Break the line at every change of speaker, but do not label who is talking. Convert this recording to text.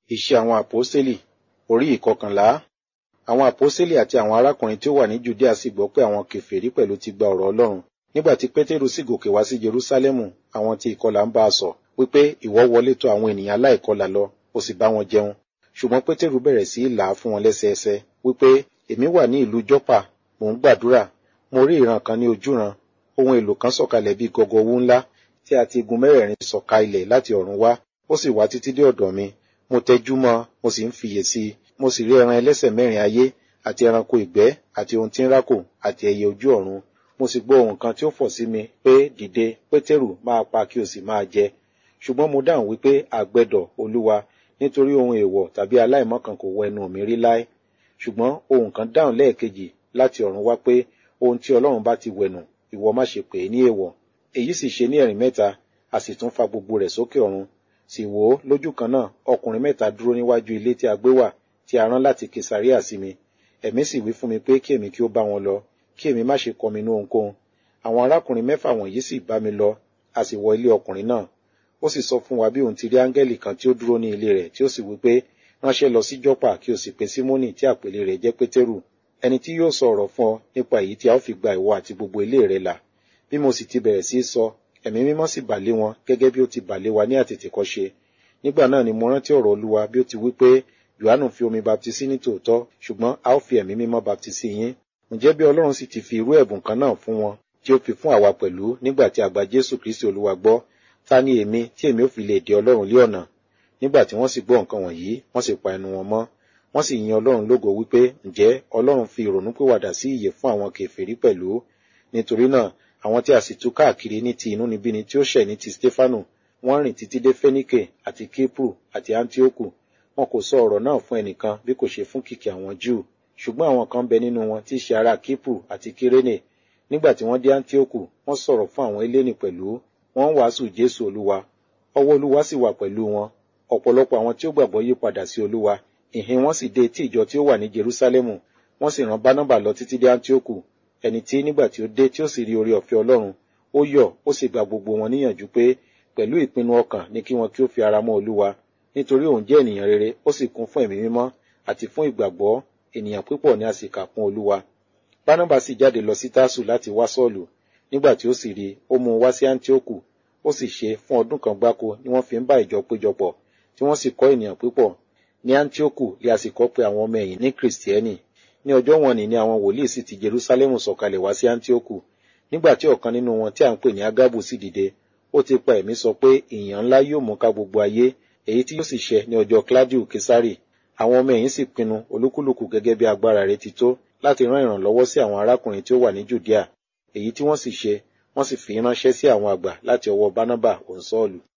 Iṣẹ́ àwọn àpọ́stélì orí ìkọkànlá. Àwọn àpọ́stélì àti àwọn arákùnrin tí ó wà ní Jùdíà sì gbọ́ pé àwọn kèfèrí pẹ̀lú ti gba ọ̀rọ̀ Ọlọ́run. Nígbà tí Pétérù sì gòkè wá sí Jerúsálẹ́mù, àwọn tí ìkọlà ń bá a sọ̀, wípé ìwọ wọlé tọ̀ àwọn ènìyàn aláìkọlà lọ, ó sì bá wọn jẹun. Ṣùgbọ́n Pétérù bẹ̀rẹ̀ sí í là á fún wọn lẹ́sẹẹsẹ, wípé èmi wà ní ìlú Jọ́pà, mò ń gbàdúrà, mo rí ìran kan ní ojúran, ohun èlò kan sọ̀kalẹ̀ bí gọgọwú ńlá, tí a ti igun mẹ́rẹ̀ẹ̀rin sọ̀ka ilẹ̀ láti ọ̀run wá, ó sì wá títí dé ọ̀dọ̀ mi. Mo tẹjú mọ́, mo sì ń fiyè sí i, mo sì rí ẹran ẹlẹ́sẹ̀ mẹ́rin ayé, àti ẹranko ìgbẹ́, àti ohun tí ń rákò, àti ẹyẹ ojú ọ̀run. Mo sì gbọ́ ohùn kan tí ó fọ̀ sí mi pé, dìde, Pétérù, máa pa kí o sì máa jẹ. Ṣùgbọ́n mo dáhùn wípé, àgbẹ̀dọ̀, Olúwa, nítorí ohun èèwọ̀ tàbí aláìmọ́ kan kò wọ ẹnu mi rí láé. Ṣùgbọ́n ohùn kan dáhùn lẹ́ẹ̀kejì láti ọ̀run wá pé, ohun tí Ọlọ́run bá ti wẹ̀nù, ìwọ má ṣe pè é ní èèwọ̀. Èyí sì ṣe ní ẹ̀rìn mẹ́ta, a sì tún fa gbogbo rẹ̀ sókè ọ̀run. Sì wò ó, lójú kan náà, ọkùnrin mẹ́ta dúró níwájú ilé tí a gbé wà, tí a rán láti Kesarea sí mi. Ẹ̀mí sì wí fún mi pé kí èmi kí ó bá wọn lọ, kí èmi má ṣe kọminú ohunkóhun. Àwọn arákùnrin mẹ́fà wọ̀nyí sì bá mi lọ, a sì wọ ilé ọkùnrin náà. Ó sì sọ fún wa bí òun ti rí áńgẹ́lì kan tí ó dúró ní ilé rẹ̀, tí ó sì wí pé, ránṣẹ́ lọ sí Jọ́pà kí o sì pe Símónì tí àpèlé rẹ̀ jẹ́ Pétérù, ẹni tí yóò sọ ọ̀rọ̀ fún ọ nípa èyí tí a ó fi gba ìwọ àti gbogbo ilé rẹ là. Bí mo sì ti bẹ̀rẹ̀ sí í sọ, Ẹ̀mí mímọ́ sì bà lé wọn gẹ́gẹ́ bí ó ti bà lé wa ní àtètèkọ́ṣe. Nígbà náà ni mo rántí ọ̀rọ̀ Olúwa bí ó ti wí pé, Jòhánù fi omi baptisí ní tòótọ́, ṣùgbọ́n a ó fi Ẹ̀mí mímọ́ baptisí yín. Ǹjẹ́ bí Ọlọ́run sì ti fi irú ẹ̀bùn kan náà fún wọn, tí ó fi fún àwa pẹ̀lú nígbà tí a gba Jésù Kristi Olúwa gbọ́, ta ni èmi tí èmi ó fi lè dè Ọlọ́run lé ọ̀nà? Nígbà tí wọ́n sì gbọ́ nǹkan wọ̀nyí, wọ́n sì pa ẹnu wọn mọ́. Wọ́n sì yin Ọlọ́run lógo wípé, ǹjẹ́ Ọlọ́run fi ìrònúpìwàdà sí ìyè fún àwọn kèfèrí pẹ̀lú? Nítorí náà, àwọn tí a sì tú káàkiri ní ti inúnibíni tí ó ṣẹ̀ ní ti Stefanu, wọ́n rìn títí dé Fẹ́níkè àti Kípru àti Áńtíókù. Wọn kò sọ ọ̀rọ̀ náà fún ẹnìkan bí kò ṣe fún kìkì àwọn Júù. Ṣùgbọ́n àwọn kan bẹ nínú wọn tí í ṣe ará Kípru àti Kírénè. Nígbà tí wọ́n dé Áńtíókù, wọ́n sọ̀rọ̀ fún àwọn Hélénì pẹ̀lú. Wọ́n ń wàásù Jésù Olúwa. Ọwọ́ Olúwa sì wà pẹ̀lú wọn. Ọ̀pọ̀lọpọ̀ àwọn tí ó gbàgbọ́ yí padà sí Olúwa. Ìhìn wọn sì dé etí ìjọ tí ó wà ní Jerúsálẹ́mù. Wọ́n sì rán Bánábà lọ títí dé Áńtíókù. Ẹni tí nígbà tí ó dé tí ó sì rí oore ọ̀fẹ́ Ọlọ́run, ó yọ̀, ó sì gba gbogbo wọn níyànjú pé pẹ̀lú ìpinnu ọkàn ní kí wọn kí ó fi ara mọ́ Olúwa. Nítorí òun jẹ́ ènìyàn rere, ó sì kún fún Ẹ̀mí mímọ́ àti fún ìgbàgbọ́, ènìyàn púpọ̀ ni a sì kà kún Olúwa. Bánábà sì jáde lọ sí Tásù láti wá Sọ́ọ̀lù. Nígbà tí ó sì rí, ó mú un wá sí Áńtíókù. Ó sì ṣe fún ọdún kan gbáko ni wọ́n fi ń bá ìjọ péjọpọ̀, tí wọ́n sì kọ́ ènìyàn púpọ̀. Ní Áńtíókù lé a sì kọ́ pé àwọn ọmọ ẹ̀yìn ní Kìrìsìtẹ́nì. Ní ọjọ́ wọn ni àwọn wòlíì sì ti Jerúsálẹ́mù sọ̀kalẹ̀ wá sí Áńtíókù. Nígbà tí ọ̀kan nínú wọn tí à ń pè ní Ágábù sì dìde, ó ti pa ẹ̀mí sọ pé ìyàn ńlá yóò mú ká gbogbo ayé, èyí tí yóò sì ṣẹ ní ọjọ́ Kládíù Késárì. Àwọn ọmọ ẹ̀yìn sì pinnu olúkúlùkù gẹ́gẹ́ bí agbára rẹ̀ ti tó láti rán ìrànlọ́wọ́ sí àwọn arákùnrin tí ó wà ní Jùdíà. Èyí tí wọ́n sì ṣe, wọ́n sì fi ránṣẹ́ sí àwọn àgbà láti ọwọ́ Bánábà òun Sọ́ọ̀lù.